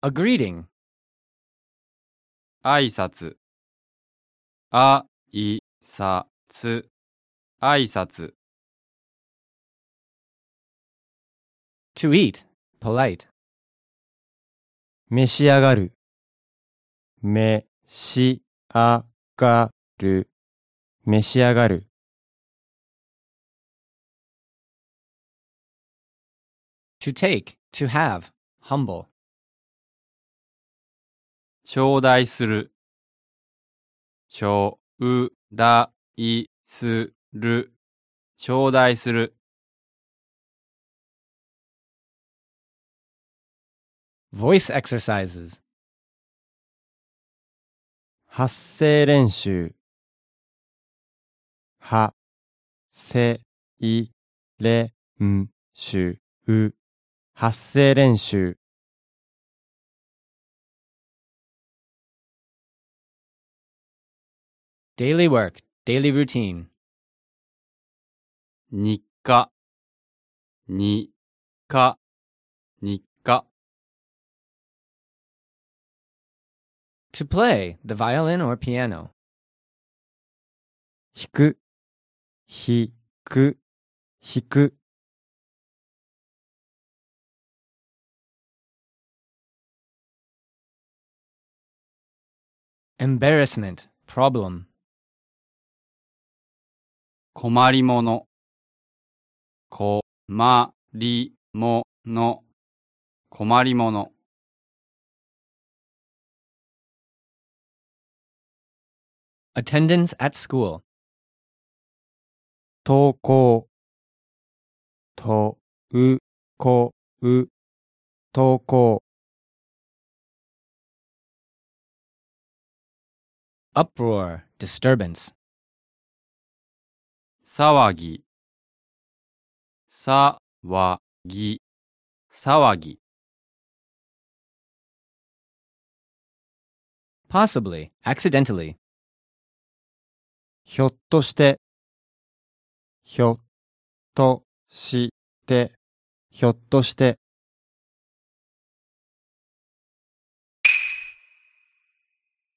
A greeting. 挨拶。あいさつ。挨拶。 To eat. Polite. 召し上がる。召し上がる。召し上がる。 To take. To have. Humble. 頂戴する。頂戴する。頂戴する。 Voice exercises. 発声練習。は、せ、い、れ、ん、しゅ、う。発声練習。 Daily work. Daily routine. 日課。日課。日課。 To play the violin or piano. 弾く。弾く。弾く。 Embarrassment. Problem. 困りもの。困りもの。困りもの。 Attendance at school. 登校。と、う、こ、う。登校。 Uproar. Disturbance. 騒ぎ。騒ぎ。騒ぎ。 Possibly. Accidentally. ひょっとして。ひょっとして。ひょっとして。